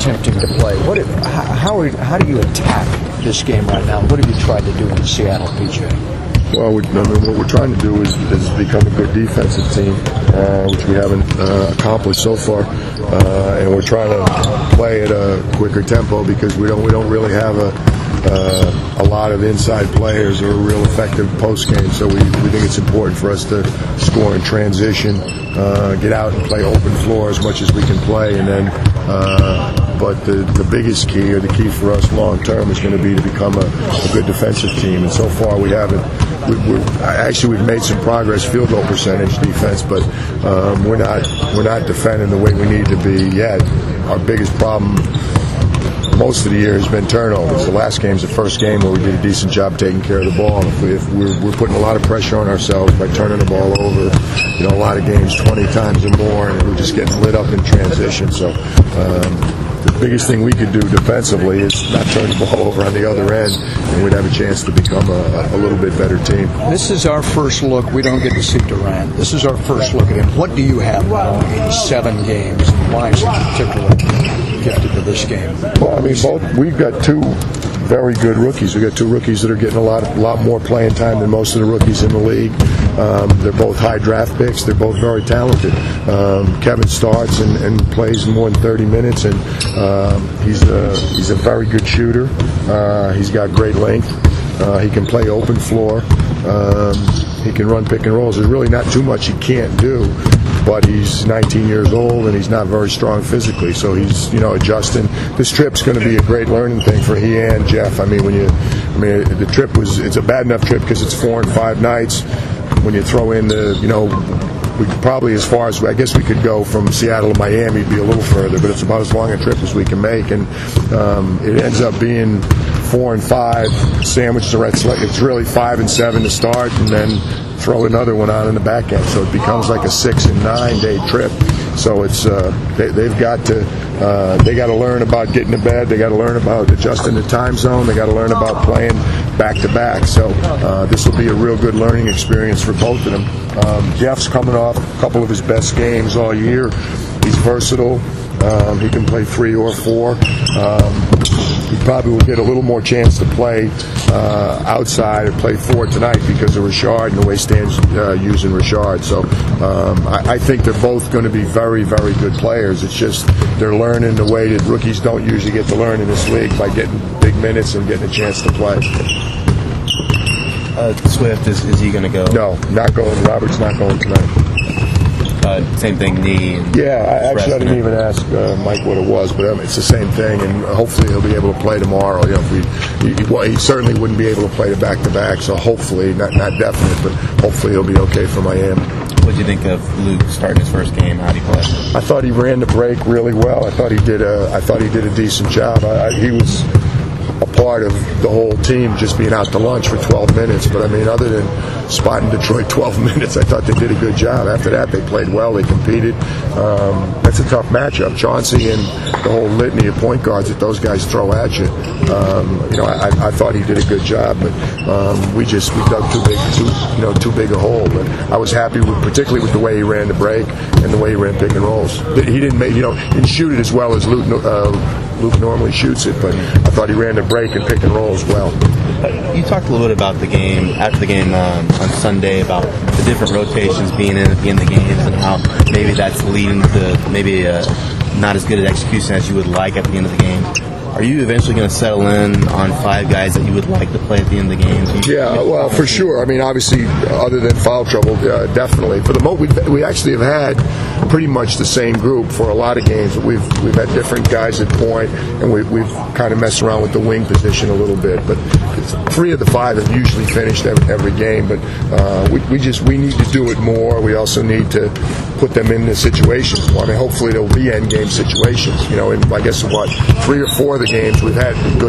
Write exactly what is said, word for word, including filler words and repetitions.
attempting to play. What? If, how, are, how do you attack this game right now? What have you tried to do in Seattle, P J? Well, we, I mean, what we're trying to do is, is become a good defensive team, uh, which we haven't uh, accomplished so far, uh, and we're trying to play at a quicker tempo because we don't we don't really have a uh, a lot of inside players or a real effective post game. So we, we think it's important for us to score in transition, uh, get out and play open floor as much as we can play, and then. Uh, But the, the biggest key, or the key for us long term, is going to be to become a, a good defensive team. And so far, we haven't. We, we're, actually, we've made some progress field goal percentage defense, but um, we're not we're not defending the way we need to be yet. Our biggest problem most of the year has been turnovers. The last game's the first game where we did a decent job taking care of the ball. If, we, if we're, we're putting a lot of pressure on ourselves by turning the ball over, you know, a lot of games twenty times or more, and we're just getting lit up in transition. So. Um, The biggest thing we could do defensively is not turn the ball over on the other end, and we'd have a chance to become a, a little bit better team. This is our first look. We don't get to see Durant. This is our first look at him. What do you have now in seven games? Why is he particularly gifted to this game? Well, I mean, both we've got two very good rookies. We've got two rookies that are getting a lot, a lot more playing time than most of the rookies in the league. Um, they're both high draft picks. They're both very talented. Um, Kevin starts and, and plays more than thirty minutes, and um, he's a he's a very good shooter. Uh, he's got great length. Uh, he can play open floor. Um, he can run pick and rolls. There's really not too much he can't do. But he's nineteen years old and he's not very strong physically, so he's you know adjusting. This trip's going to be a great learning thing for he and Jeff. I mean, when you, I mean, the trip was it's a bad enough trip because it's four and five nights. When you throw in the, you know, we could probably as far as I guess we could go from Seattle to Miami, be a little further, but it's about as long a trip as we can make, and um, it ends up being four and five sandwiched the rest. It's really five and seven to start, and then throw another one on in the back end, so it becomes like a six and nine day trip. So it's uh, they, they've got to uh, they got to learn about getting to bed. They got to learn about adjusting the time zone. They got to learn about playing back to back. So uh, this will be a real good learning experience for both of them. Um, Jeff's coming off a couple of his best games all year. He's versatile. Um, he can play three or four. Um, he probably will get a little more chance to play uh, outside or play four tonight because of Richard and the way Stan's uh, using Richard. So um, I, I think they're both going to be very, very good players. It's just they're learning the way that rookies don't usually get to learn in this league by getting big minutes and getting a chance to play. Uh, Swift, is, is he going to go? No, not going. Robert's not going tonight. Uh, same thing, knee. And yeah, I, actually, I didn't even ask uh, Mike what it was, but um, it's the same thing, and hopefully he'll be able to play tomorrow. You know, if we, he, well, he certainly wouldn't be able to play the back-to-back, so hopefully, not not definite, but hopefully he'll be okay for Miami. What did you think of Luke starting his first game? How did he play? I thought he ran the break really well. I thought he did a I thought he did a decent job. I, I, he was a part of the whole team just being out to lunch for twelve minutes. But, I mean, other than spotting Detroit twelve minutes, I thought they did a good job. After that, they played well. They competed. Um, that's a tough matchup. Chauncey and the whole litany of point guards that those guys throw at you. Um, you know, I, I thought he did a good job, but um, we just we dug too big, too you know, too big a hole. But I was happy, with, particularly with the way he ran the break and the way he ran pick and rolls. He didn't make, you know, didn't shoot it as well as Luke. Uh, Luke normally shoots it, but I thought he ran the break and pick and roll as well. You talked a little bit about the game, after the game um, on Sunday, about the different rotations being in at the end of the games and how maybe that's leading to maybe a, not as good an execution as you would like at the end of the game. Are you eventually going to settle in on five guys that you would like to play at the end of the games? Yeah, well, for sure. I mean, obviously, other than foul trouble, uh, definitely. For the most, we we actually have had pretty much the same group for a lot of games. We've we've had different guys at point, and we, we've kind of messed around with the wing position a little bit. But three of the five have usually finished every, every game. But uh, we we just we need to do it more. We also need to put them in the situations. Well, I mean, hopefully there'll be end game situations. You know, and I guess what three or four of the games we've had good